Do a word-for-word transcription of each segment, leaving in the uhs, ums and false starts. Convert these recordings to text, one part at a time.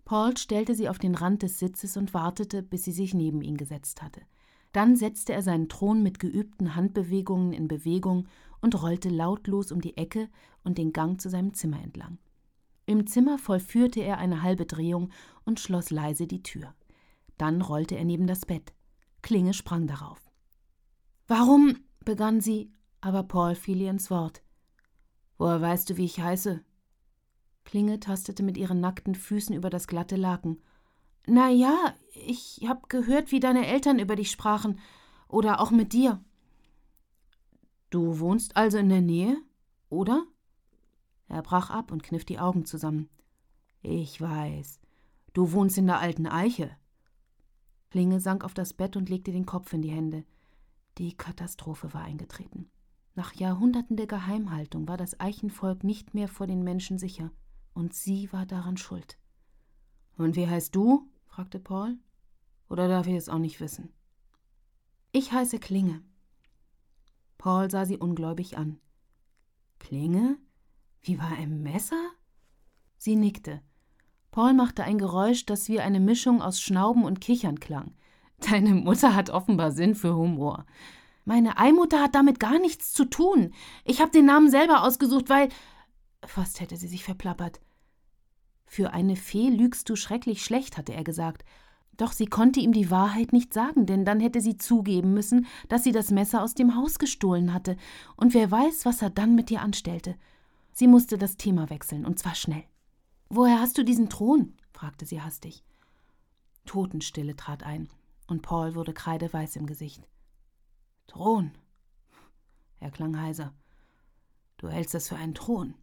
Paul stellte sie auf den Rand des Sitzes und wartete, bis sie sich neben ihn gesetzt hatte. Dann setzte er seinen Thron mit geübten Handbewegungen in Bewegung und rollte lautlos um die Ecke und den Gang zu seinem Zimmer entlang. Im Zimmer vollführte er eine halbe Drehung und schloss leise die Tür. Dann rollte er neben das Bett. Klinge sprang darauf. »Warum?« begann sie, aber Paul fiel ihr ins Wort. »Woher weißt du, wie ich heiße?« Klinge tastete mit ihren nackten Füßen über das glatte Laken. »Na ja, ich hab gehört, wie deine Eltern über dich sprachen. Oder auch mit dir.« »Du wohnst also in der Nähe, oder?« Er brach ab und kniff die Augen zusammen. »Ich weiß. Du wohnst in der alten Eiche.« Klinge sank auf das Bett und legte den Kopf in die Hände. Die Katastrophe war eingetreten. Nach Jahrhunderten der Geheimhaltung war das Eichenvolk nicht mehr vor den Menschen sicher. Und sie war daran schuld. »Und wie heißt du?« fragte Paul. »Oder darf ich es auch nicht wissen?« »Ich heiße Klinge.« Paul sah sie ungläubig an. »Klinge? Wie bei einem Messer?« Sie nickte. Paul machte ein Geräusch, das wie eine Mischung aus Schnauben und Kichern klang. »Deine Mutter hat offenbar Sinn für Humor.« »Meine Eimutter hat damit gar nichts zu tun. Ich habe den Namen selber ausgesucht, weil...« Fast hätte sie sich verplappert. »Für eine Fee lügst du schrecklich schlecht«, hatte er gesagt. Doch sie konnte ihm die Wahrheit nicht sagen, denn dann hätte sie zugeben müssen, dass sie das Messer aus dem Haus gestohlen hatte. Und wer weiß, was er dann mit ihr anstellte. Sie musste das Thema wechseln, und zwar schnell. »Woher hast du diesen Thron?« fragte sie hastig. Totenstille trat ein, und Paul wurde kreideweiß im Gesicht. »Thron?« Er klang heiser. »Du hältst das für einen Thron?«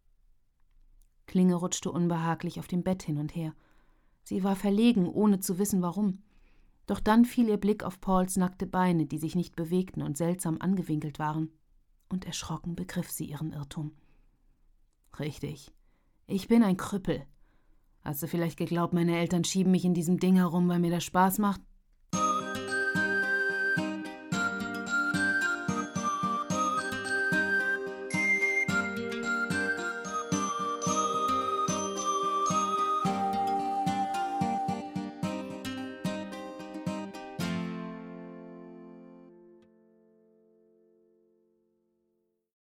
Klinge rutschte unbehaglich auf dem Bett hin und her. Sie war verlegen, ohne zu wissen, warum. Doch dann fiel ihr Blick auf Pauls nackte Beine, die sich nicht bewegten und seltsam angewinkelt waren. Und erschrocken begriff sie ihren Irrtum. »Richtig. Ich bin ein Krüppel. Hast du vielleicht geglaubt, meine Eltern schieben mich in diesem Ding herum, weil mir das Spaß macht?